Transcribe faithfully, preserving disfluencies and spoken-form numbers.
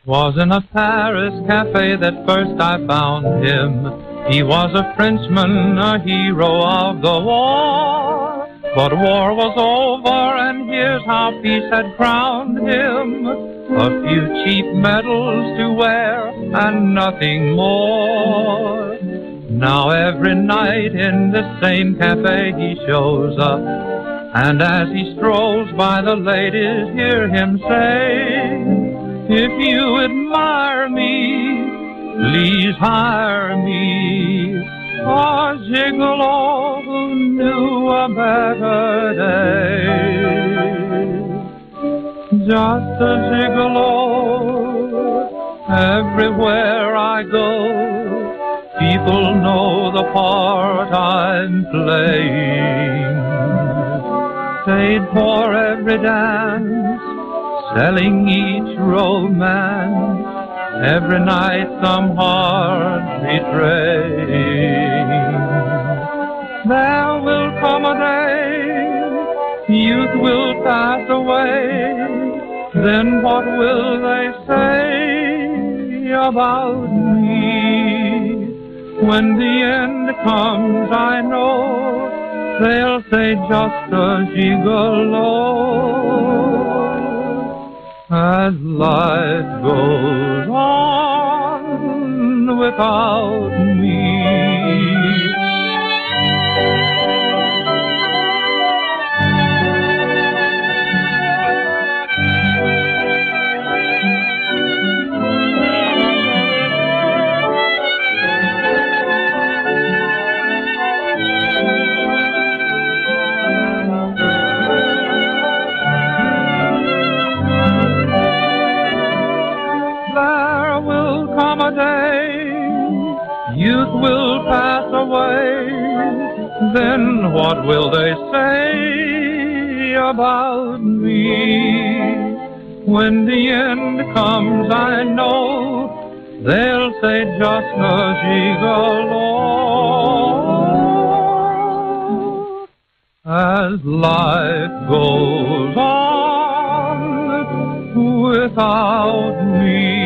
'Twas in a Paris cafe that first I found him. He was a Frenchman, a hero of the war. But war was over, and here's how peace had crowned him. A few cheap medals to wear, and nothing more. Now every night in the same cafe he shows up, and as he strolls by, the ladies hear him say, "If you admire me, please hire me." A gigolo who knew a better day. Just a gigolo, everywhere I go, people know the part I'm playing. Paid for every dance, selling each romance, every night some heart betraying. There will come a day, youth will pass away, then what will they say about me? When the end comes, I know they'll say just a gigolo. As life goes on without me. Youth will pass away, then what will they say about me? When the end comes, I know they'll say just a gigolo. As life goes on without me.